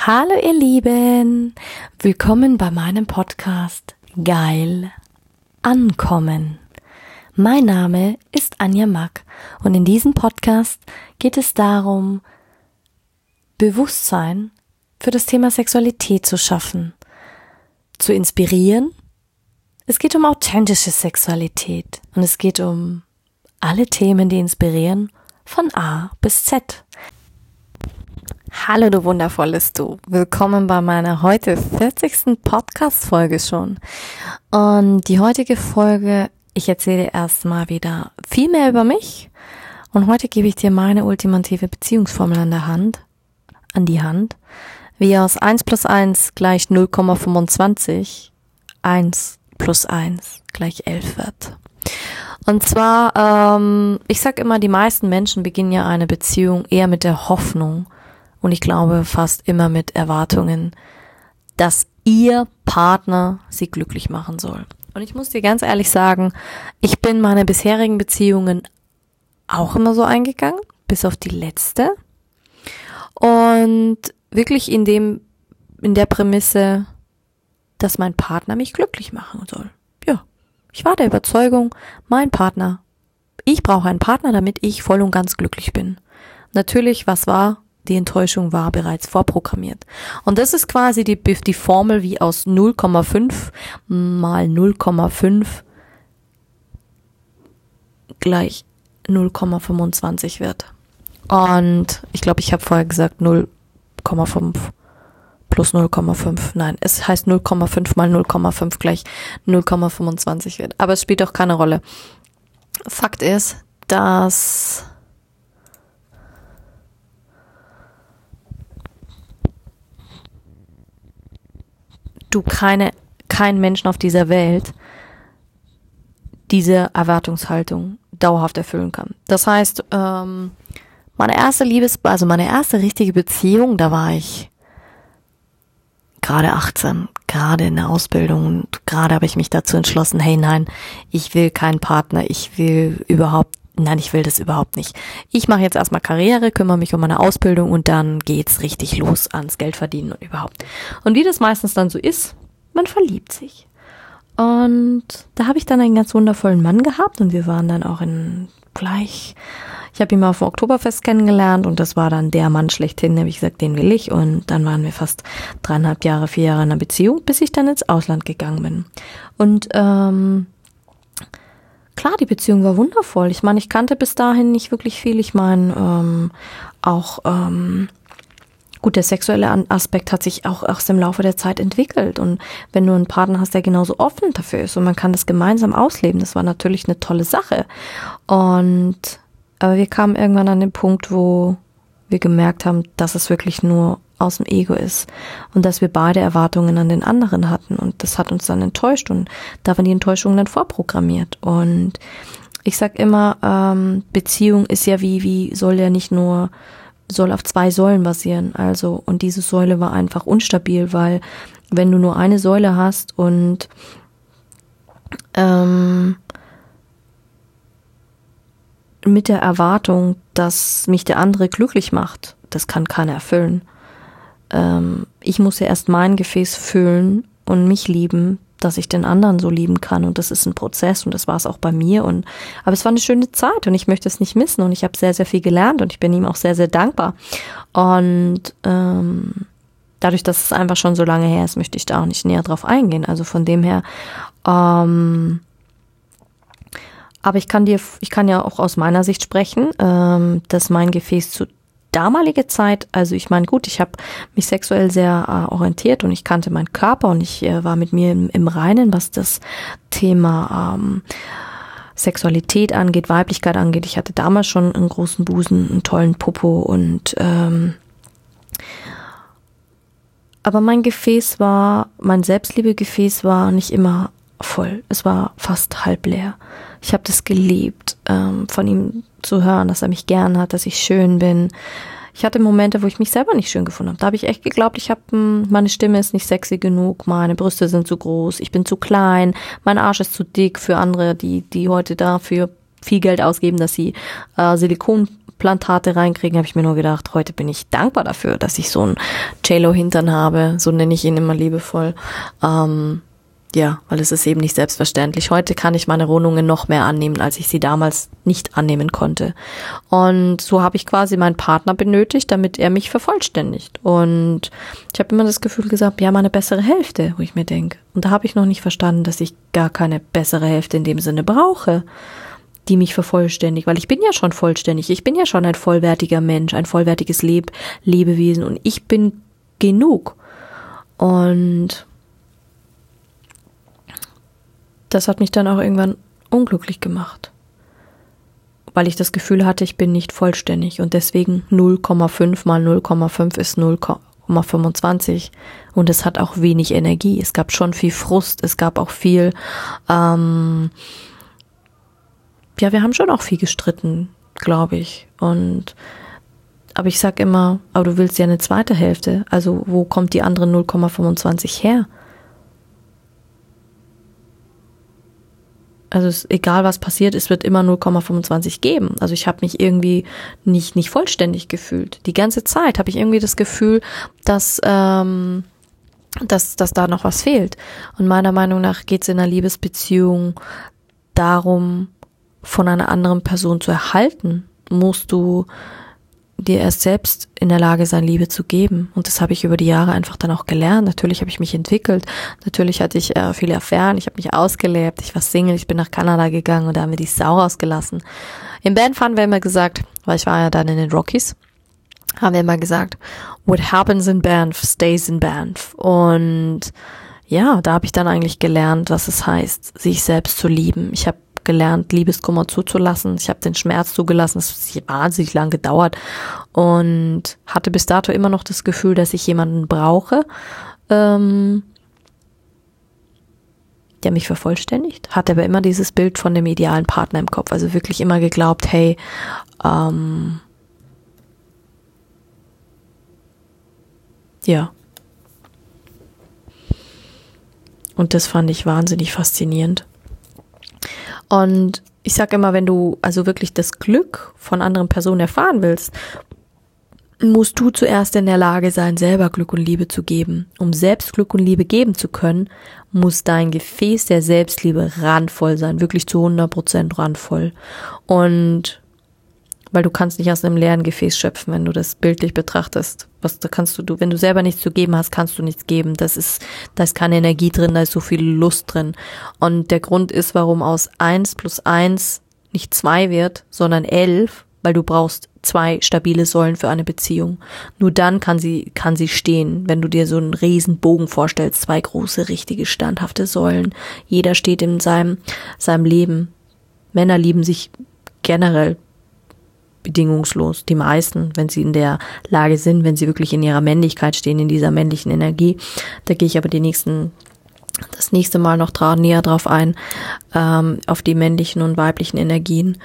Hallo ihr Lieben, willkommen bei meinem Podcast Geil Ankommen. Mein Name ist Anja Mack und in diesem Podcast geht es darum, Bewusstsein für das Thema Sexualität zu schaffen, zu inspirieren. Es geht um authentische Sexualität und es geht um alle Themen, die inspirieren, von A bis Z. Hallo du wundervolles Du, willkommen bei meiner heute 40. Podcast-Folge schon. Und die heutige Folge, ich erzähle erstmal wieder viel mehr über mich und heute gebe ich dir meine ultimative Beziehungsformel an die Hand, wie aus 1 plus 1 gleich 0,25 1 plus 1 gleich 11 wird. Und zwar, ich sag immer, die meisten Menschen beginnen ja eine Beziehung eher mit der Hoffnung, und ich glaube fast immer mit Erwartungen, dass ihr Partner sie glücklich machen soll. Und ich muss dir ganz ehrlich sagen, ich bin meine bisherigen Beziehungen auch immer so eingegangen, bis auf die letzte. Und wirklich in der Prämisse, dass mein Partner mich glücklich machen soll. Ja, ich war der Überzeugung, ich brauche einen Partner, damit ich voll und ganz glücklich bin. Natürlich, die Enttäuschung war bereits vorprogrammiert. Und das ist quasi die Formel, wie aus 0,5 mal 0,5 gleich 0,25 wird. Und ich glaube, ich habe vorher gesagt 0,5 plus 0,5. Nein, es heißt 0,5 mal 0,5 gleich 0,25 wird. Aber es spielt auch keine Rolle. Fakt ist, dass du kein Menschen auf dieser Welt diese Erwartungshaltung dauerhaft erfüllen kann. Das heißt, meine erste richtige Beziehung, da war ich gerade 18, gerade in der Ausbildung und gerade habe ich mich dazu entschlossen, hey nein, ich will keinen Partner, ich will das überhaupt nicht. Ich mache jetzt erstmal Karriere, kümmere mich um meine Ausbildung und dann geht's richtig los ans Geld verdienen und überhaupt. Und wie das meistens dann so ist, man verliebt sich. Und da habe ich dann einen ganz wundervollen Mann gehabt und wir waren dann auch ich habe ihn mal auf dem Oktoberfest kennengelernt und das war dann der Mann schlechthin, da habe ich gesagt, den will ich. Und dann waren wir fast 4 Jahre in einer Beziehung, bis ich dann ins Ausland gegangen bin. Und klar, die Beziehung war wundervoll. Ich meine, ich kannte bis dahin nicht wirklich viel. Ich meine, der sexuelle Aspekt hat sich auch erst im Laufe der Zeit entwickelt. Und wenn du einen Partner hast, der genauso offen dafür ist und man kann das gemeinsam ausleben, das war natürlich eine tolle Sache. Aber wir kamen irgendwann an den Punkt, wo wir gemerkt haben, dass es wirklich nur aus dem Ego ist und dass wir beide Erwartungen an den anderen hatten und das hat uns dann enttäuscht und da waren die Enttäuschungen dann vorprogrammiert und ich sag immer, Beziehung ist ja soll auf 2 Säulen basieren, also und diese Säule war einfach unstabil, weil wenn du nur eine Säule hast und mit der Erwartung, dass mich der andere glücklich macht, das kann keiner erfüllen. Ich muss ja erst mein Gefäß füllen und mich lieben, dass ich den anderen so lieben kann und das ist ein Prozess und das war es auch bei mir aber es war eine schöne Zeit und ich möchte es nicht missen und ich habe sehr, sehr viel gelernt und ich bin ihm auch sehr, sehr dankbar und dadurch, dass es einfach schon so lange her ist, möchte ich da auch nicht näher drauf eingehen, also von dem her aber ich kann ja auch aus meiner Sicht sprechen, dass mein Gefäß zu damalige Zeit, also ich meine, gut, ich habe mich sexuell sehr orientiert und ich kannte meinen Körper und ich war mit mir im Reinen, was das Thema Sexualität angeht, Weiblichkeit angeht. Ich hatte damals schon einen großen Busen, einen tollen Popo und aber mein Selbstliebegefäß war nicht immer voll. Es war fast halb leer. Ich habe das geliebt, von ihm zu hören, dass er mich gern hat, dass ich schön bin. Ich hatte Momente, wo ich mich selber nicht schön gefunden habe. Da habe ich echt geglaubt, meine Stimme ist nicht sexy genug, meine Brüste sind zu groß, ich bin zu klein, mein Arsch ist zu dick für andere, die heute dafür viel Geld ausgeben, dass sie Silikon Implantate reinkriegen, habe ich mir nur gedacht, heute bin ich dankbar dafür, dass ich so einen J-Lo-Hintern habe, so nenne ich ihn immer liebevoll. Ja, weil es ist eben nicht selbstverständlich. Heute kann ich meine Wohnungen noch mehr annehmen, als ich sie damals nicht annehmen konnte. Und so habe ich quasi meinen Partner benötigt, damit er mich vervollständigt. Und ich habe immer das Gefühl gesagt, ja, meine bessere Hälfte, wo ich mir denke. Und da habe ich noch nicht verstanden, dass ich gar keine bessere Hälfte in dem Sinne brauche, die mich vervollständigt. Weil ich bin ja schon vollständig. Ich bin ja schon ein vollwertiger Mensch, ein vollwertiges Lebewesen. Und ich bin genug. Und das hat mich dann auch irgendwann unglücklich gemacht, weil ich das Gefühl hatte, ich bin nicht vollständig und deswegen 0,5 mal 0,5 ist 0,25 und es hat auch wenig Energie. Es gab schon viel Frust, es gab auch viel, ja, wir haben schon auch viel gestritten, glaube ich. Aber ich sag immer, aber du willst ja eine zweite Hälfte, also wo kommt die andere 0,25 her? Also egal was passiert, es wird immer 0,25 geben. Also ich habe mich irgendwie nicht vollständig gefühlt. Die ganze Zeit habe ich irgendwie das Gefühl, dass da noch was fehlt. Und meiner Meinung nach geht es in einer Liebesbeziehung darum, von einer anderen Person zu erhalten, musst du dir erst selbst in der Lage sein, Liebe zu geben. Und das habe ich über die Jahre einfach dann auch gelernt. Natürlich habe ich mich entwickelt. Natürlich hatte ich viele Affären. Ich habe mich ausgelebt. Ich war Single. Ich bin nach Kanada gegangen und da haben wir die Sau rausgelassen. Im Band haben wir immer gesagt, weil ich war ja dann in den Rockies, haben wir immer gesagt, what happens in Banff stays in Banff. Und ja, da habe ich dann eigentlich gelernt, was es heißt, sich selbst zu lieben. Ich habe gelernt, Liebeskummer zuzulassen. Ich habe den Schmerz zugelassen. Es hat wahnsinnig lang gedauert und hatte bis dato immer noch das Gefühl, dass ich jemanden brauche, der mich vervollständigt. Hatte aber immer dieses Bild von dem idealen Partner im Kopf. Also wirklich immer geglaubt, hey, ja. Und das fand ich wahnsinnig faszinierend. Und ich sage immer, wenn du also wirklich das Glück von anderen Personen erfahren willst, musst du zuerst in der Lage sein, selber Glück und Liebe zu geben. Um selbst Glück und Liebe geben zu können, muss dein Gefäß der Selbstliebe randvoll sein, wirklich zu 100% randvoll. Und weil du kannst nicht aus einem leeren Gefäß schöpfen, wenn du das bildlich betrachtest. Wenn du selber nichts zu geben hast, kannst du nichts geben. Da ist keine Energie drin, da ist so viel Lust drin. Und der Grund ist, warum aus 1 plus 1 nicht 2 wird, sondern 11, weil du brauchst 2 stabile Säulen für eine Beziehung. Nur dann kann sie stehen, wenn du dir so einen riesen Bogen vorstellst, 2 große, richtige, standhafte Säulen. Jeder steht in seinem Leben. Männer lieben sich generell bedingungslos. Die meisten, wenn sie in der Lage sind, wenn sie wirklich in ihrer Männlichkeit stehen, in dieser männlichen Energie. Da gehe ich aber das nächste Mal noch näher drauf ein, auf die männlichen und weiblichen Energien.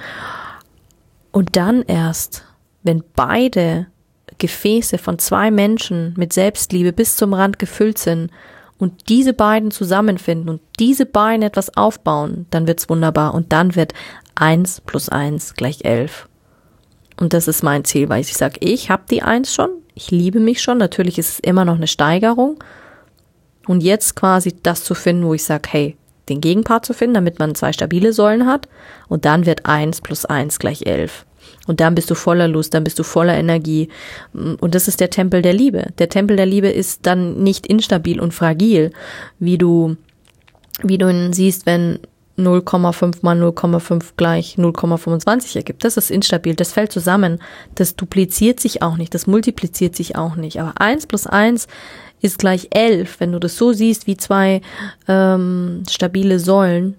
Und dann erst, wenn beide Gefäße von 2 Menschen mit Selbstliebe bis zum Rand gefüllt sind und diese beiden zusammenfinden und diese beiden etwas aufbauen, dann wird's wunderbar und dann wird 1 plus 1 gleich 11. Und das ist mein Ziel, weil ich sage, ich habe die 1 schon, ich liebe mich schon, natürlich ist es immer noch eine Steigerung. Und jetzt quasi das zu finden, wo ich sage, hey, den Gegenpart zu finden, damit man 2 stabile Säulen hat. Und dann wird 1 plus 1 gleich 11. Und dann bist du voller Lust, dann bist du voller Energie. Und das ist der Tempel der Liebe. Der Tempel der Liebe ist dann nicht instabil und fragil, wie du ihn siehst, wenn 0,5 mal 0,5 gleich 0,25 ergibt. Das ist instabil, das fällt zusammen, das dupliziert sich auch nicht, das multipliziert sich auch nicht. Aber 1 plus 1 ist gleich 11. Wenn du das so siehst wie 2 stabile Säulen,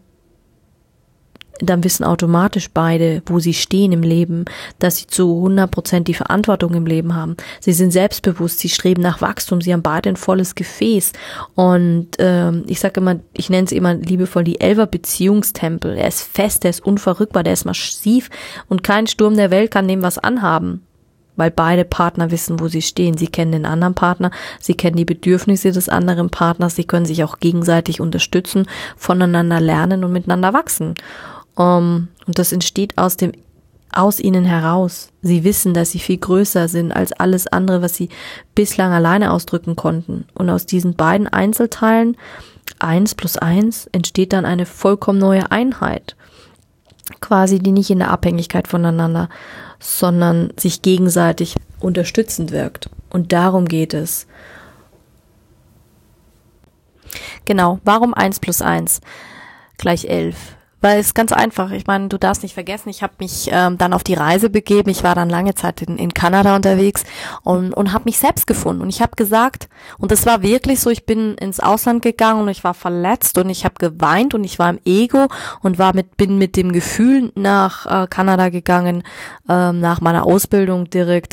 dann wissen automatisch beide, wo sie stehen im Leben, dass sie zu 100% die Verantwortung im Leben haben. Sie sind selbstbewusst, sie streben nach Wachstum, sie haben beide ein volles Gefäß. Und ich sage immer, ich nenne es immer liebevoll die 11er Beziehungstempel. Er ist fest, er ist unverrückbar, der ist massiv und kein Sturm der Welt kann dem was anhaben. Weil beide Partner wissen, wo sie stehen. Sie kennen den anderen Partner, sie kennen die Bedürfnisse des anderen Partners, sie können sich auch gegenseitig unterstützen, voneinander lernen und miteinander wachsen. Und das entsteht aus dem aus ihnen heraus. Sie wissen, dass sie viel größer sind als alles andere, was sie bislang alleine ausdrücken konnten. Und aus diesen beiden Einzelteilen, 1 plus 1, entsteht dann eine vollkommen neue Einheit. Quasi, die nicht in der Abhängigkeit voneinander, sondern sich gegenseitig unterstützend wirkt. Und darum geht es. Genau, warum 1 plus 1 gleich 11? Weil es ist ganz einfach. Ich meine, du darfst nicht vergessen, ich habe mich dann auf die Reise begeben. Ich war dann lange Zeit in Kanada unterwegs und habe mich selbst gefunden. Und ich habe gesagt, und das war wirklich so, ich bin ins Ausland gegangen und ich war verletzt und ich habe geweint und ich war im Ego und bin mit dem Gefühl nach Kanada gegangen, nach meiner Ausbildung direkt.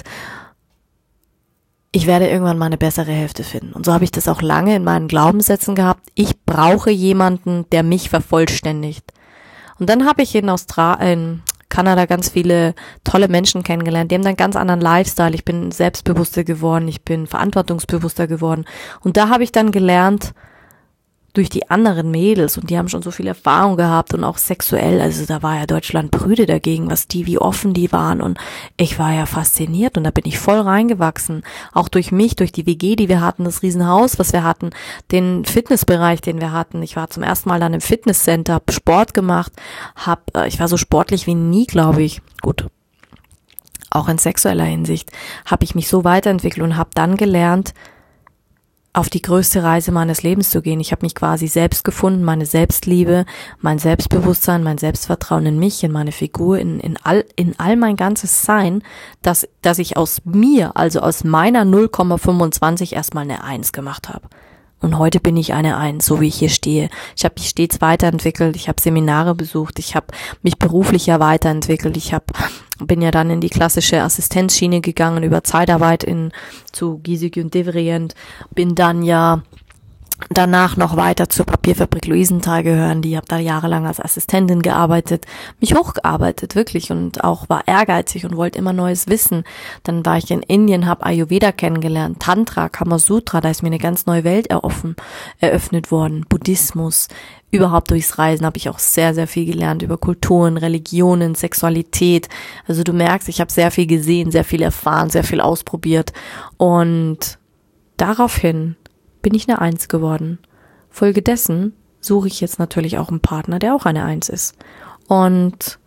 Ich werde irgendwann meine bessere Hälfte finden. Und so habe ich das auch lange in meinen Glaubenssätzen gehabt. Ich brauche jemanden, der mich vervollständigt. Und dann habe ich in Kanada ganz viele tolle Menschen kennengelernt. Die haben dann einen ganz anderen Lifestyle. Ich bin selbstbewusster geworden, ich bin verantwortungsbewusster geworden. Und da habe ich dann gelernt, durch die anderen Mädels, und die haben schon so viel Erfahrung gehabt und auch sexuell, also da war ja Deutschland prüde dagegen, wie offen die waren, und ich war ja fasziniert und da bin ich voll reingewachsen, auch durch mich, durch die WG, die wir hatten, das Riesenhaus, was wir hatten, den Fitnessbereich, den wir hatten. Ich war zum ersten Mal dann im Fitnesscenter, hab Sport gemacht, ich war so sportlich wie nie, glaube ich. Gut, auch in sexueller Hinsicht habe ich mich so weiterentwickelt und habe dann gelernt, auf die größte Reise meines Lebens zu gehen. Ich habe mich quasi selbst gefunden, meine Selbstliebe, mein Selbstbewusstsein, mein Selbstvertrauen in mich, in meine Figur, in all mein ganzes Sein, dass ich aus mir, also aus meiner 0,25 erstmal eine 1 gemacht habe. Und heute bin ich eine 1, so wie ich hier stehe. Ich habe mich stets weiterentwickelt, ich habe Seminare besucht, ich habe mich beruflich ja weiterentwickelt, bin ja dann in die klassische Assistenzschiene gegangen, über Zeitarbeit zu Giesecke und Devrient, bin dann ja danach noch weiter zur Papierfabrik Luisenthal gehören, die habe da jahrelang als Assistentin gearbeitet, mich hochgearbeitet, wirklich, und auch war ehrgeizig und wollte immer Neues wissen. Dann war ich in Indien, habe Ayurveda kennengelernt, Tantra, Kamasutra, da ist mir eine ganz neue Welt eröffnet worden, Buddhismus. Überhaupt durchs Reisen habe ich auch sehr, sehr viel gelernt über Kulturen, Religionen, Sexualität. Also du merkst, ich habe sehr viel gesehen, sehr viel erfahren, sehr viel ausprobiert, und daraufhin bin ich eine 1 geworden. Folgedessen suche ich jetzt natürlich auch einen Partner, der auch eine 1 ist. Und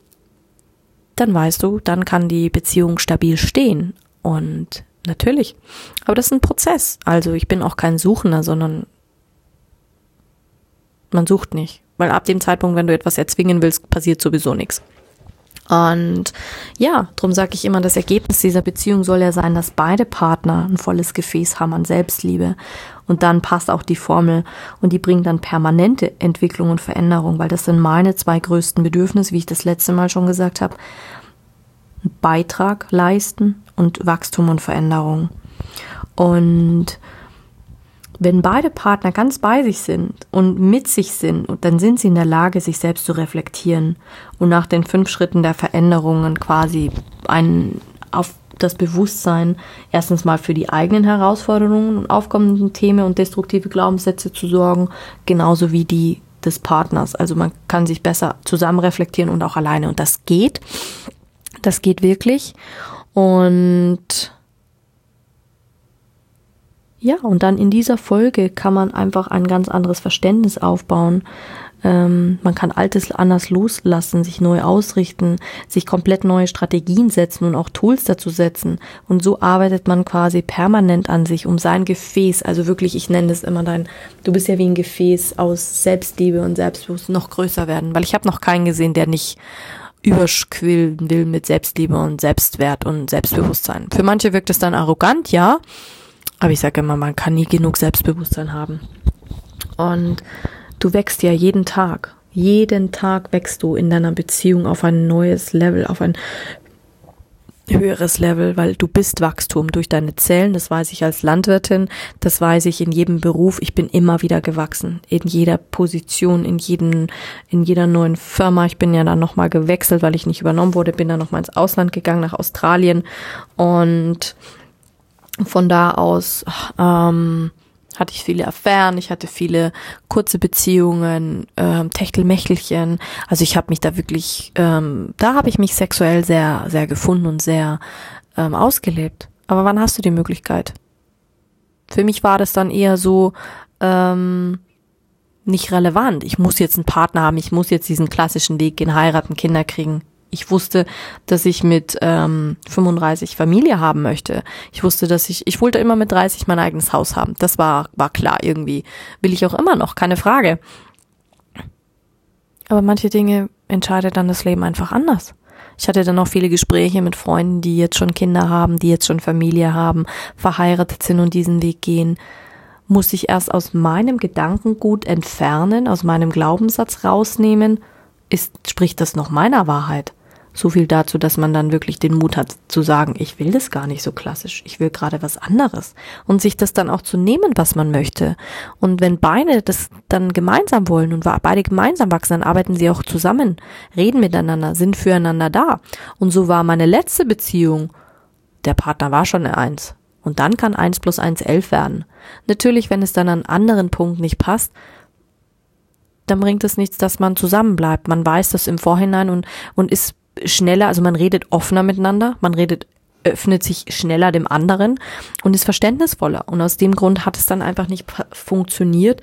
dann weißt du, dann kann die Beziehung stabil stehen. Und natürlich. Aber das ist ein Prozess. Also ich bin auch kein Suchender, sondern man sucht nicht. Weil ab dem Zeitpunkt, wenn du etwas erzwingen willst, passiert sowieso nichts. Und ja, darum sage ich immer, das Ergebnis dieser Beziehung soll ja sein, dass beide Partner ein volles Gefäß haben an Selbstliebe. Und dann passt auch die Formel, und die bringt dann permanente Entwicklung und Veränderung, weil das sind meine 2 größten Bedürfnisse, wie ich das letzte Mal schon gesagt habe. Beitrag leisten und Wachstum und Veränderung. Und wenn beide Partner ganz bei sich sind und mit sich sind, dann sind sie in der Lage, sich selbst zu reflektieren und nach den 5 Schritten der Veränderungen quasi auf das Bewusstsein erstens mal für die eigenen Herausforderungen und aufkommenden Themen und destruktive Glaubenssätze zu sorgen, genauso wie die des Partners. Also man kann sich besser zusammen reflektieren und auch alleine, und das geht wirklich. Und ja, und dann in dieser Folge kann man einfach ein ganz anderes Verständnis aufbauen. Man kann Altes anders loslassen, sich neu ausrichten, sich komplett neue Strategien setzen und auch Tools dazu setzen. Und so arbeitet man quasi permanent an sich, um sein Gefäß, also wirklich, ich nenne das immer du bist ja wie ein Gefäß aus Selbstliebe und Selbstbewusstsein, noch größer werden. Weil ich habe noch keinen gesehen, der nicht überquillen will mit Selbstliebe und Selbstwert und Selbstbewusstsein. Für manche wirkt es dann arrogant, ja. Aber ich sage immer, man kann nie genug Selbstbewusstsein haben. Und du wächst ja jeden Tag. Jeden Tag wächst du in deiner Beziehung auf ein neues Level, auf ein höheres Level, weil du bist Wachstum durch deine Zellen. Das weiß ich als Landwirtin, das weiß ich in jedem Beruf. Ich bin immer wieder gewachsen, in jeder Position, in jeder neuen Firma. Ich bin ja dann nochmal gewechselt, weil ich nicht übernommen wurde, bin dann nochmal ins Ausland gegangen, nach Australien, und von da aus hatte ich viele Affären, ich hatte viele kurze Beziehungen, Techtelmechtelchen. Also ich habe mich da wirklich, da habe ich mich sexuell sehr, sehr gefunden und sehr ausgelebt. Aber wann hast du die Möglichkeit? Für mich war das dann eher so nicht relevant. Ich muss jetzt einen Partner haben, ich muss jetzt diesen klassischen Weg gehen, heiraten, Kinder kriegen. Ich wusste, dass ich mit 35 Familie haben möchte. Ich wusste, dass ich wollte immer mit 30 mein eigenes Haus haben. Das war klar irgendwie. Will ich auch immer noch, keine Frage. Aber manche Dinge entscheidet dann das Leben einfach anders. Ich hatte dann auch viele Gespräche mit Freunden, die jetzt schon Kinder haben, die jetzt schon Familie haben, verheiratet sind und diesen Weg gehen. Musste ich erst aus meinem Gedankengut entfernen, aus meinem Glaubenssatz rausnehmen, spricht das noch meiner Wahrheit? So viel dazu, dass man dann wirklich den Mut hat zu sagen, ich will das gar nicht so klassisch, ich will gerade was anderes. Und sich das dann auch zu nehmen, was man möchte. Und wenn beide das dann gemeinsam wollen und beide gemeinsam wachsen, dann arbeiten sie auch zusammen, reden miteinander, sind füreinander da. Und so war meine letzte Beziehung, der Partner war schon eine 1. Und dann kann 1 plus 1 11 werden. Natürlich, wenn es dann an anderen Punkten nicht passt, dann bringt es nichts, dass man zusammenbleibt. Man weiß das im Vorhinein und ist schneller, also man redet offener miteinander, öffnet sich schneller dem anderen und ist verständnisvoller. Und aus dem Grund hat es dann einfach nicht funktioniert.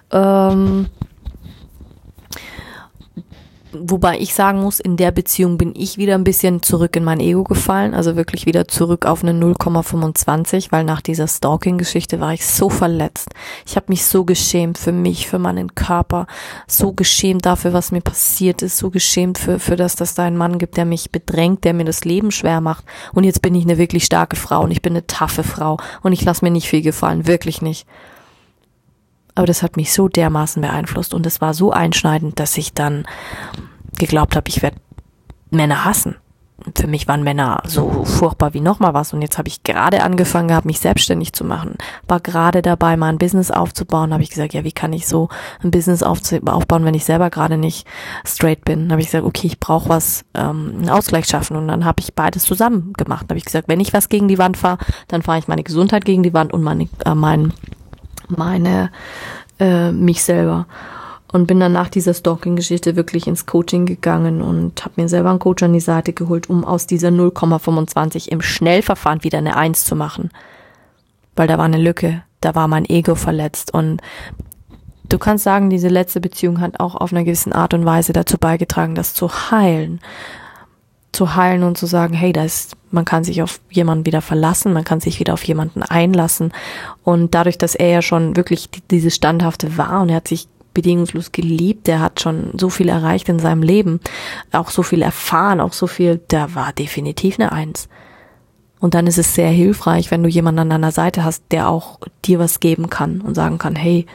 Wobei ich sagen muss, in der Beziehung bin ich wieder ein bisschen zurück in mein Ego gefallen, also wirklich wieder zurück auf eine 0,25, weil nach dieser Stalking-Geschichte war ich so verletzt. Ich habe mich so geschämt für mich, für meinen Körper, so geschämt dafür, was mir passiert ist, so geschämt für das, dass da einen Mann gibt, der mich bedrängt, der mir das Leben schwer macht. Und jetzt bin ich eine wirklich starke Frau und ich bin eine taffe Frau und ich lasse mir nicht viel gefallen, wirklich nicht. Aber das hat mich so dermaßen beeinflusst und es war so einschneidend, dass ich dann geglaubt habe, ich werde Männer hassen. Für mich waren Männer so furchtbar wie nochmal was und jetzt habe ich gerade angefangen gehabt, mich selbstständig zu machen. War gerade dabei, mal ein Business aufzubauen. Habe ich gesagt, ja, wie kann ich so ein Business aufbauen, wenn ich selber gerade nicht straight bin? Habe ich gesagt, okay, ich brauche was, einen Ausgleich schaffen und dann habe ich beides zusammen gemacht. Habe ich gesagt, wenn ich was gegen die Wand fahre, dann fahre ich meine Gesundheit gegen die Wand und mich selber. Und bin dann nach dieser Stalking-Geschichte wirklich ins Coaching gegangen und habe mir selber einen Coach an die Seite geholt, um aus dieser 0,25 im Schnellverfahren wieder eine 1 zu machen. Weil da war eine Lücke, da war mein Ego verletzt. Und du kannst sagen, diese letzte Beziehung hat auch auf einer gewissen Art und Weise dazu beigetragen, das zu heilen. Zu heilen und zu sagen, hey, man kann sich auf jemanden wieder verlassen, man kann sich wieder auf jemanden einlassen. Und dadurch, dass er ja schon wirklich dieses Standhafte war und er hat sich bedingungslos geliebt, der hat schon so viel erreicht in seinem Leben, auch so viel erfahren, auch so viel, da war definitiv eine 1. Und dann ist es sehr hilfreich, wenn du jemanden an deiner Seite hast, der auch dir was geben kann und sagen kann, hey,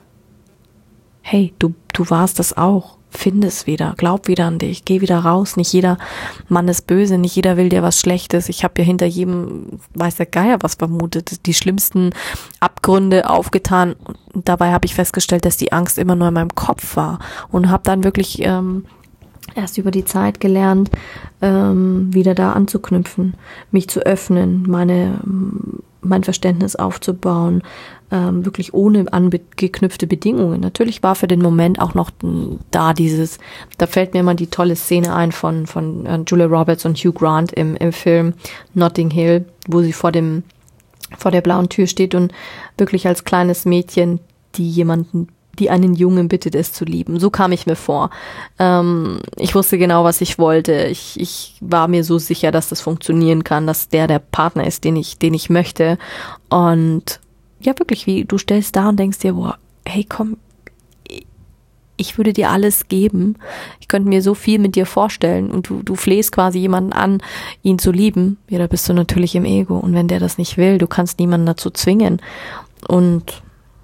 du warst das auch. Finde es wieder, glaub wieder an dich, geh wieder raus. Nicht jeder Mann ist böse, nicht jeder will dir was Schlechtes. Ich habe ja hinter jedem, weiß der Geier was vermutet, die schlimmsten Abgründe aufgetan. Und dabei habe ich festgestellt, dass die Angst immer nur in meinem Kopf war. Und habe dann wirklich erst über die Zeit gelernt, wieder da anzuknüpfen, mich zu öffnen, mein Verständnis aufzubauen, wirklich ohne angeknüpfte Bedingungen. Natürlich war für den Moment auch noch da da fällt mir immer die tolle Szene ein von Julia Roberts und Hugh Grant im Film Notting Hill, wo sie vor der blauen Tür steht und wirklich als kleines Mädchen die einen Jungen bittet, es zu lieben. So kam ich mir vor. Ich wusste genau, was ich wollte. Ich war mir so sicher, dass das funktionieren kann, dass der Partner ist, den ich möchte. Und ja, wirklich, wie du stellst da und denkst dir, boah, hey, komm, ich würde dir alles geben. Ich könnte mir so viel mit dir vorstellen und du flehst quasi jemanden an, ihn zu lieben. Ja, da bist du natürlich im Ego. Und wenn der das nicht will, du kannst niemanden dazu zwingen. Und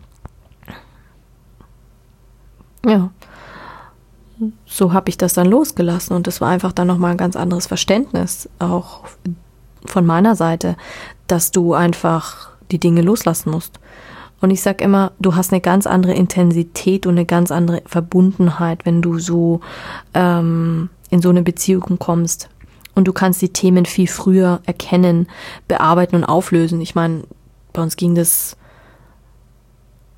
ja, so habe ich das dann losgelassen und das war einfach dann nochmal ein ganz anderes Verständnis, auch von meiner Seite, dass du einfach die Dinge loslassen musst. Und ich sag immer, du hast eine ganz andere Intensität und eine ganz andere Verbundenheit, wenn du so in so eine Beziehung kommst. Und du kannst die Themen viel früher erkennen, bearbeiten und auflösen. Ich meine, bei uns ging das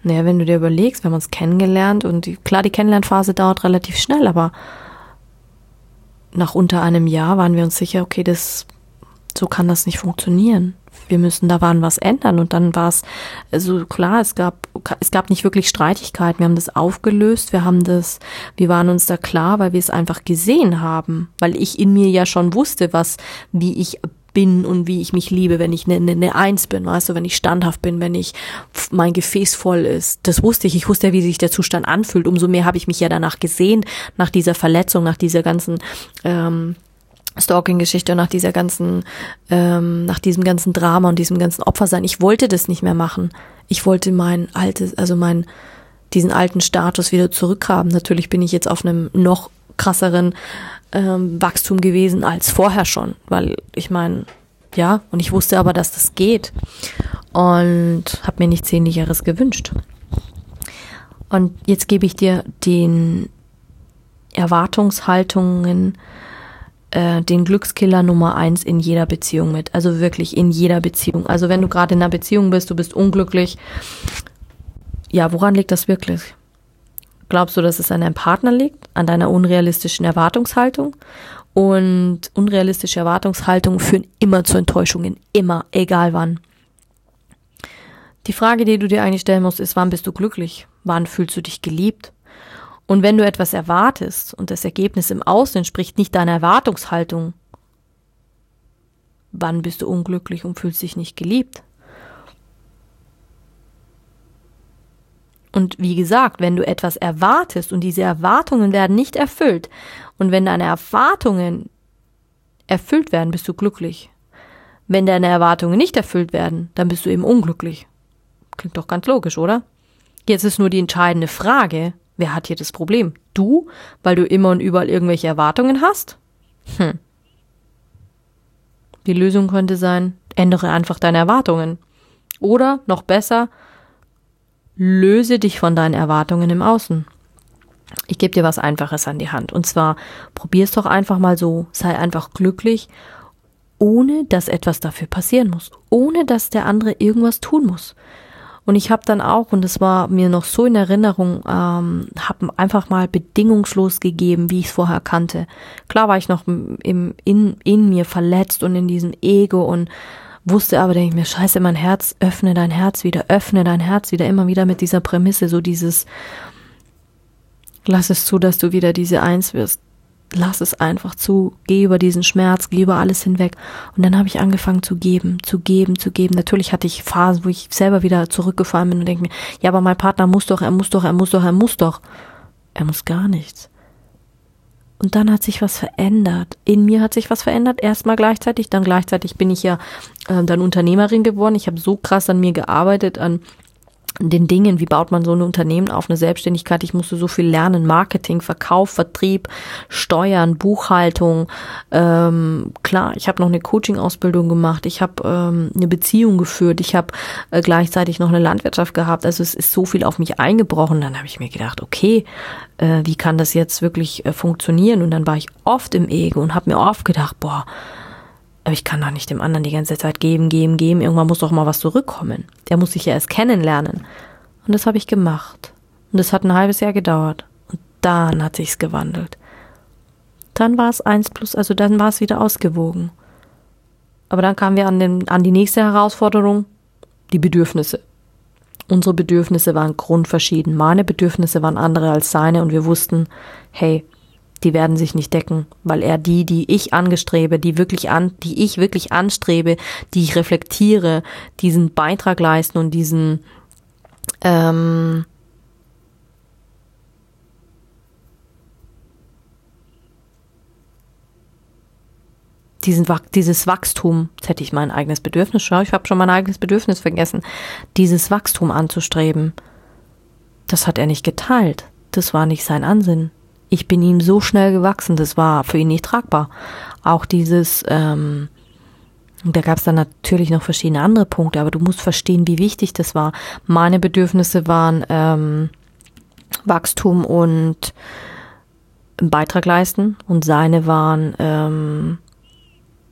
Naja, wenn du dir überlegst, wir haben uns kennengelernt und klar, die Kennenlernphase dauert relativ schnell, aber nach unter einem Jahr waren wir uns sicher, okay, so kann das nicht funktionieren. Wir müssen daran was ändern. Und dann war es, also klar, es gab nicht wirklich Streitigkeiten. Wir haben das aufgelöst, wir waren uns da klar, weil wir es einfach gesehen haben. Weil ich in mir ja schon wusste, wie ich bin und wie ich mich liebe, wenn ich eine Eins bin, weißt du, wenn ich standhaft bin, wenn mein Gefäß voll ist. Das wusste ich. Ich wusste ja, wie sich der Zustand anfühlt. Umso mehr habe ich mich ja danach gesehen, nach dieser Verletzung, nach dieser ganzen Stalking-Geschichte und nach diesem ganzen Drama und diesem ganzen Opfersein. Ich wollte das nicht mehr machen. Ich wollte diesen alten Status wieder zurückhaben. Natürlich bin ich jetzt auf einem noch krasseren Wachstum gewesen als vorher schon, weil ich meine, ja, und ich wusste aber, dass das geht und habe mir nichts Sehnlicheres gewünscht. Und jetzt gebe ich dir den Erwartungshaltungen, den Glückskiller Nummer 1 in jeder Beziehung mit. Also wirklich in jeder Beziehung. Also wenn du gerade in einer Beziehung bist, du bist unglücklich. Ja, woran liegt das wirklich? Glaubst du, dass es an deinem Partner liegt? An deiner unrealistischen Erwartungshaltung? Und unrealistische Erwartungshaltungen führen immer zu Enttäuschungen. Immer, egal wann. Die Frage, die du dir eigentlich stellen musst, ist, wann bist du glücklich? Wann fühlst du dich geliebt? Und wenn du etwas erwartest und das Ergebnis im Außen entspricht nicht deiner Erwartungshaltung, wann bist du unglücklich und fühlst dich nicht geliebt? Und wie gesagt, wenn du etwas erwartest und diese Erwartungen werden nicht erfüllt und wenn deine Erwartungen erfüllt werden, bist du glücklich. Wenn deine Erwartungen nicht erfüllt werden, dann bist du eben unglücklich. Klingt doch ganz logisch, oder? Jetzt ist nur die entscheidende Frage, wer hat hier das Problem? Du, weil du immer und überall irgendwelche Erwartungen hast? Die Lösung könnte sein, ändere einfach deine Erwartungen. Oder, noch besser, löse dich von deinen Erwartungen im Außen. Ich gebe dir was Einfaches an die Hand. Und zwar, probier es doch einfach mal so, sei einfach glücklich, ohne dass etwas dafür passieren muss. Ohne dass der andere irgendwas tun muss. Und ich habe dann auch, und das war mir noch so in Erinnerung, habe einfach mal bedingungslos gegeben, wie ich es vorher kannte. Klar war ich noch in mir verletzt und in diesem Ego und wusste aber, denke ich mir, scheiße, mein Herz, öffne dein Herz wieder, immer wieder mit dieser Prämisse, so dieses, lass es zu, dass du wieder diese Eins wirst. Lass es einfach zu, geh über diesen Schmerz, geh über alles hinweg. Und dann habe ich angefangen zu geben. Natürlich hatte ich Phasen, wo ich selber wieder zurückgefallen bin und denke mir, ja, aber mein Partner muss doch. Er muss gar nichts. Und dann hat sich was verändert. In mir hat sich was verändert, erstmal gleichzeitig. Dann gleichzeitig bin ich ja dann Unternehmerin geworden. Ich habe so krass an mir gearbeitet, an den Dingen, wie baut man so ein Unternehmen auf, eine Selbstständigkeit. Ich musste so viel lernen, Marketing, Verkauf, Vertrieb, Steuern, Buchhaltung. Klar, ich habe noch eine Coaching-Ausbildung gemacht, ich habe eine Beziehung geführt, ich habe gleichzeitig noch eine Landwirtschaft gehabt. Also es ist so viel auf mich eingebrochen. Dann habe ich mir gedacht, okay, wie kann das jetzt wirklich funktionieren? Und dann war ich oft im Ego und habe mir oft gedacht, boah, aber ich kann doch nicht dem anderen die ganze Zeit geben. Irgendwann muss doch mal was zurückkommen. Der muss sich ja erst kennenlernen. Und das habe ich gemacht. Und das hat ein halbes Jahr gedauert. Und dann hat sich's gewandelt. Dann war es dann war es wieder ausgewogen. Aber dann kamen wir an die nächste Herausforderung, die Bedürfnisse. Unsere Bedürfnisse waren grundverschieden. Meine Bedürfnisse waren andere als seine und wir wussten, hey, die werden sich nicht decken, weil er die ich angestrebe, die ich wirklich anstrebe, die ich reflektiere, diesen Beitrag leisten und dieses Wachstum, jetzt hätte ich mein eigenes Bedürfnis, ich habe schon mein eigenes Bedürfnis vergessen, dieses Wachstum anzustreben, das hat er nicht geteilt, das war nicht sein Ansinnen. Ich bin ihm so schnell gewachsen, das war für ihn nicht tragbar. Auch da gab es dann natürlich noch verschiedene andere Punkte, aber du musst verstehen, wie wichtig das war. Meine Bedürfnisse waren Wachstum und einen Beitrag leisten und seine waren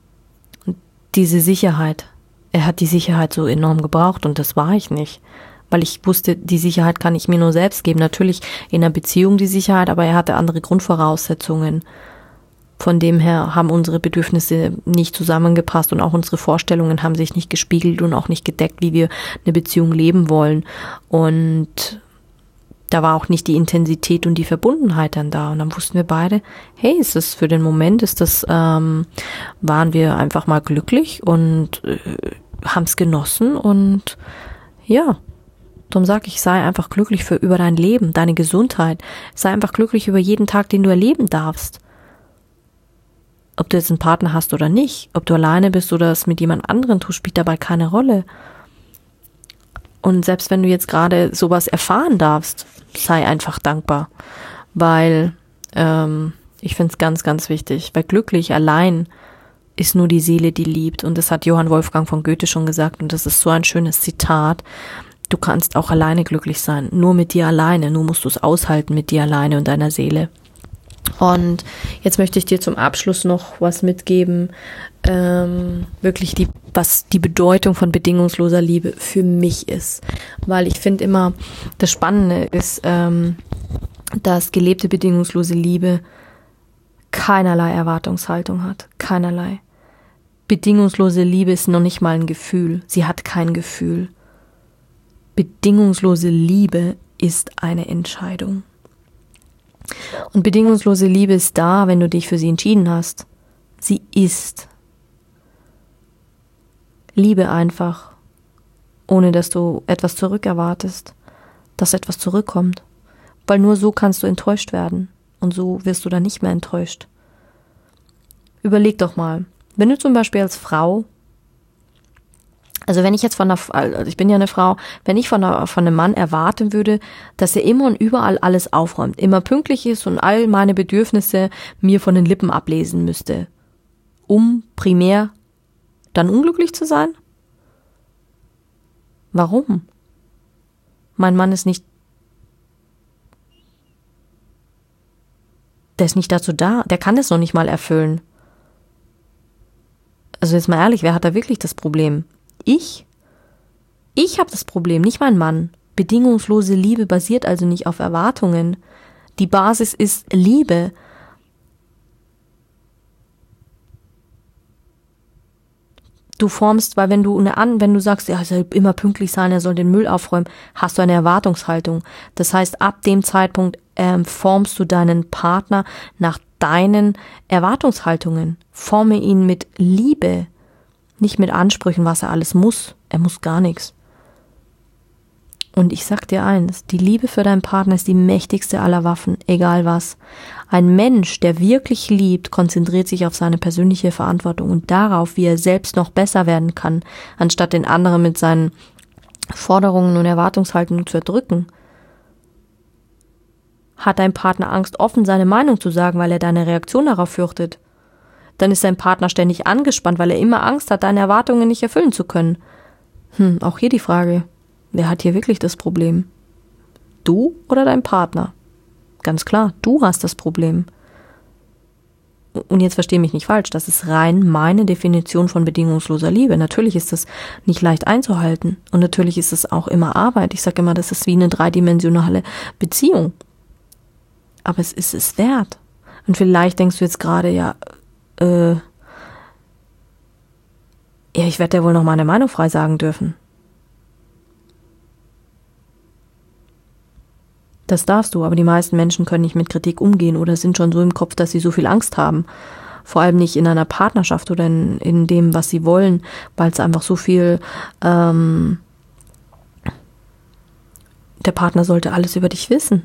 diese Sicherheit. Er hat die Sicherheit so enorm gebraucht und das war ich nicht. weil ich wusste, die Sicherheit kann ich mir nur selbst geben. Natürlich in einer Beziehung die Sicherheit, aber er hatte andere Grundvoraussetzungen. Von dem her haben unsere Bedürfnisse nicht zusammengepasst und auch unsere Vorstellungen haben sich nicht gespiegelt und auch nicht gedeckt, wie wir eine Beziehung leben wollen. Und da war auch nicht die Intensität und die Verbundenheit dann da. Und dann wussten wir beide, hey, ist das für den Moment, waren wir einfach mal glücklich und haben es genossen. Und ja, darum sage ich, sei einfach glücklich über dein Leben, deine Gesundheit. Sei einfach glücklich über jeden Tag, den du erleben darfst. Ob du jetzt einen Partner hast oder nicht, ob du alleine bist oder es mit jemand anderem tust, spielt dabei keine Rolle. Und selbst wenn du jetzt gerade sowas erfahren darfst, sei einfach dankbar, weil ich finde es ganz, ganz wichtig, weil glücklich allein ist nur die Seele, die liebt, und das hat Johann Wolfgang von Goethe schon gesagt, und das ist so ein schönes Zitat. Du kannst auch alleine glücklich sein, nur mit dir alleine, nur musst du es aushalten mit dir alleine und deiner Seele. Und jetzt möchte ich dir zum Abschluss noch was mitgeben, wirklich was die Bedeutung von bedingungsloser Liebe für mich ist. Weil ich finde immer, das Spannende ist, dass gelebte bedingungslose Liebe keinerlei Erwartungshaltung hat. Keinerlei. Bedingungslose Liebe ist noch nicht mal ein Gefühl. Sie hat kein Gefühl. Bedingungslose Liebe ist eine Entscheidung. Und bedingungslose Liebe ist da, wenn du dich für sie entschieden hast. Sie ist. Liebe einfach, ohne dass du etwas zurückerwartest, dass etwas zurückkommt. Weil nur so kannst du enttäuscht werden. Und so wirst du dann nicht mehr enttäuscht. Überleg doch mal, wenn du zum Beispiel als Frau, also wenn ich jetzt ich bin ja eine Frau, wenn ich von einem Mann erwarten würde, dass er immer und überall alles aufräumt, immer pünktlich ist und all meine Bedürfnisse mir von den Lippen ablesen müsste, um primär dann unglücklich zu sein? Warum? Mein Mann ist nicht, der ist nicht dazu da, der kann das noch nicht mal erfüllen. Also jetzt mal ehrlich, wer hat da wirklich das Problem? Ich habe das Problem, nicht mein Mann. Bedingungslose Liebe basiert also nicht auf Erwartungen. Die Basis ist Liebe. Du formst, weil wenn du sagst, ja, er soll immer pünktlich sein, er soll den Müll aufräumen, hast du eine Erwartungshaltung. Das heißt, ab dem Zeitpunkt formst du deinen Partner nach deinen Erwartungshaltungen. Forme ihn mit Liebe. Nicht mit Ansprüchen, was er alles muss. Er muss gar nichts. Und ich sag dir eins, die Liebe für deinen Partner ist die mächtigste aller Waffen, egal was. Ein Mensch, der wirklich liebt, konzentriert sich auf seine persönliche Verantwortung und darauf, wie er selbst noch besser werden kann, anstatt den anderen mit seinen Forderungen und Erwartungshaltungen zu erdrücken. Hat dein Partner Angst, offen seine Meinung zu sagen, weil er deine Reaktion darauf fürchtet? Dann ist dein Partner ständig angespannt, weil er immer Angst hat, deine Erwartungen nicht erfüllen zu können. Auch hier die Frage, wer hat hier wirklich das Problem? Du oder dein Partner? Ganz klar, du hast das Problem. Und jetzt versteh mich nicht falsch, das ist rein meine Definition von bedingungsloser Liebe. Natürlich ist das nicht leicht einzuhalten und natürlich ist es auch immer Arbeit. Ich sage immer, das ist wie eine dreidimensionale Beziehung. Aber es ist es wert. Und vielleicht denkst du jetzt gerade, ja, ich werde ja wohl noch meine Meinung frei sagen dürfen. Das darfst du, aber die meisten Menschen können nicht mit Kritik umgehen oder sind schon so im Kopf, dass sie so viel Angst haben. Vor allem nicht in einer Partnerschaft oder in dem, was sie wollen, weil es einfach so viel, der Partner sollte alles über dich wissen.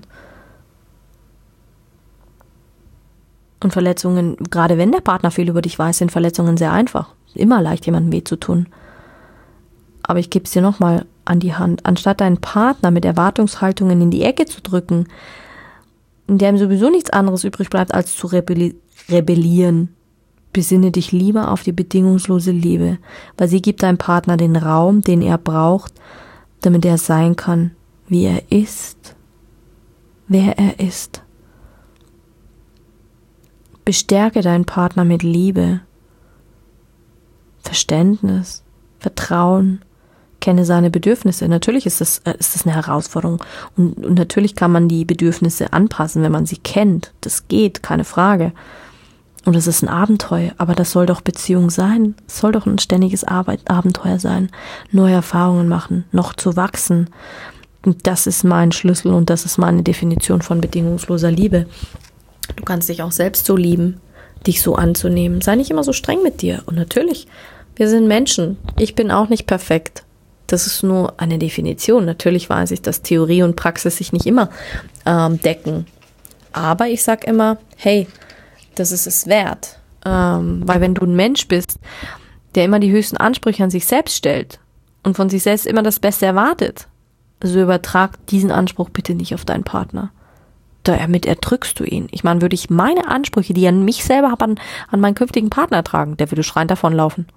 Und Verletzungen, gerade wenn der Partner viel über dich weiß, sind Verletzungen sehr einfach. Immer leicht, jemandem weh zu tun. Aber ich gebe es dir nochmal an die Hand. Anstatt deinen Partner mit Erwartungshaltungen in die Ecke zu drücken, in der ihm sowieso nichts anderes übrig bleibt, als zu rebellieren, besinne dich lieber auf die bedingungslose Liebe, weil sie gibt deinem Partner den Raum, den er braucht, damit er sein kann, wie er ist, wer er ist. Bestärke deinen Partner mit Liebe, Verständnis, Vertrauen, kenne seine Bedürfnisse. Natürlich ist das eine Herausforderung. Und natürlich kann man die Bedürfnisse anpassen, wenn man sie kennt. Das geht, keine Frage. Und das ist ein Abenteuer. Aber das soll doch Beziehung sein. Es soll doch ein ständiges Abenteuer sein. Neue Erfahrungen machen, noch zu wachsen. Und das ist mein Schlüssel und das ist meine Definition von bedingungsloser Liebe. Du kannst dich auch selbst so lieben, dich so anzunehmen. Sei nicht immer so streng mit dir. Und natürlich, wir sind Menschen. Ich bin auch nicht perfekt. Das ist nur eine Definition. Natürlich weiß ich, dass Theorie und Praxis sich nicht immer decken. Aber ich sag immer, hey, das ist es wert. Weil wenn du ein Mensch bist, der immer die höchsten Ansprüche an sich selbst stellt und von sich selbst immer das Beste erwartet, so übertrag diesen Anspruch bitte nicht auf deinen Partner. Damit erdrückst du ihn. Ich meine, würde ich meine Ansprüche, die ich an mich selber habe, an meinen künftigen Partner tragen, der würde schreiend davonlaufen.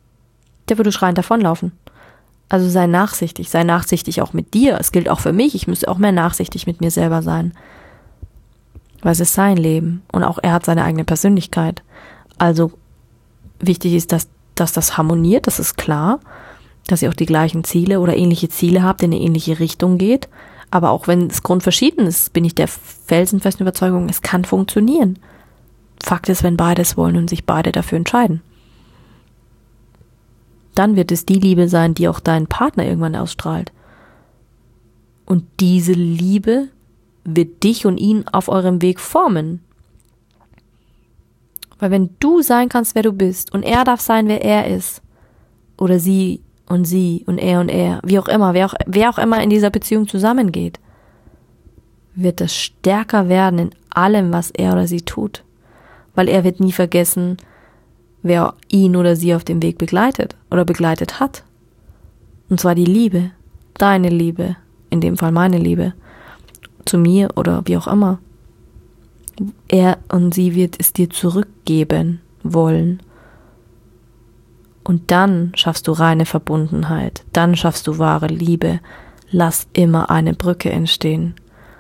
Also sei nachsichtig auch mit dir. Es gilt auch für mich, ich müsste auch mehr nachsichtig mit mir selber sein. Weil es ist sein Leben und auch er hat seine eigene Persönlichkeit. Also wichtig ist, dass das harmoniert, das ist klar, dass ihr auch die gleichen Ziele oder ähnliche Ziele habt, in eine ähnliche Richtung geht. Aber auch wenn es grundverschieden ist, bin ich der felsenfesten Überzeugung, es kann funktionieren. Fakt ist, wenn beide es wollen und sich beide dafür entscheiden. Dann wird es die Liebe sein, die auch dein Partner irgendwann ausstrahlt. Und diese Liebe wird dich und ihn auf eurem Weg formen. Weil wenn du sein kannst, wer du bist, und er darf sein, wer er ist, oder sie und er, wie auch immer, wer auch immer in dieser Beziehung zusammengeht, wird das stärker werden in allem, was er oder sie tut. Weil er wird nie vergessen, wer ihn oder sie auf dem Weg begleitet oder begleitet hat. Und zwar die Liebe, deine Liebe, in dem Fall meine Liebe, zu mir oder wie auch immer. Er und sie wird es dir zurückgeben wollen. Und dann schaffst du reine Verbundenheit, dann schaffst du wahre Liebe. Lass immer eine Brücke entstehen.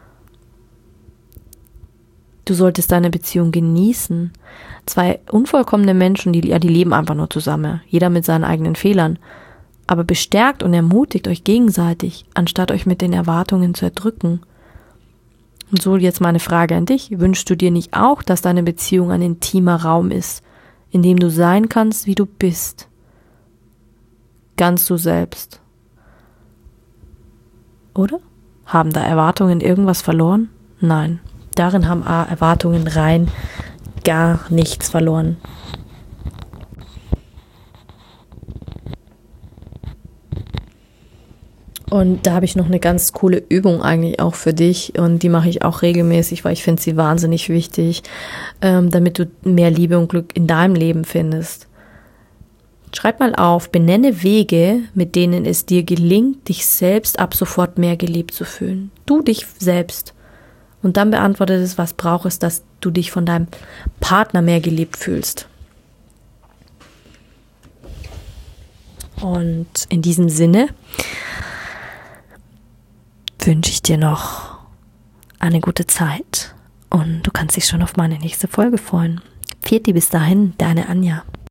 Du solltest deine Beziehung genießen. Zwei unvollkommene Menschen, die leben einfach nur zusammen, jeder mit seinen eigenen Fehlern. Aber bestärkt und ermutigt euch gegenseitig, anstatt euch mit den Erwartungen zu erdrücken. Und so jetzt meine Frage an dich. Wünschst du dir nicht auch, dass deine Beziehung ein intimer Raum ist, in dem du sein kannst, wie du bist? Ganz du selbst. Oder? Haben da Erwartungen irgendwas verloren? Nein. Darin haben Erwartungen rein gar nichts verloren. Und da habe ich noch eine ganz coole Übung eigentlich auch für dich und die mache ich auch regelmäßig, weil ich finde sie wahnsinnig wichtig, damit du mehr Liebe und Glück in deinem Leben findest. Schreib mal auf, benenne Wege, mit denen es dir gelingt, dich selbst ab sofort mehr geliebt zu fühlen. Du dich selbst. Und dann beantworte es, was braucht es, dass du dich von deinem Partner mehr geliebt fühlst. Und in diesem Sinne wünsche ich dir noch eine gute Zeit und du kannst dich schon auf meine nächste Folge freuen. Pfiat bis dahin, deine Anja.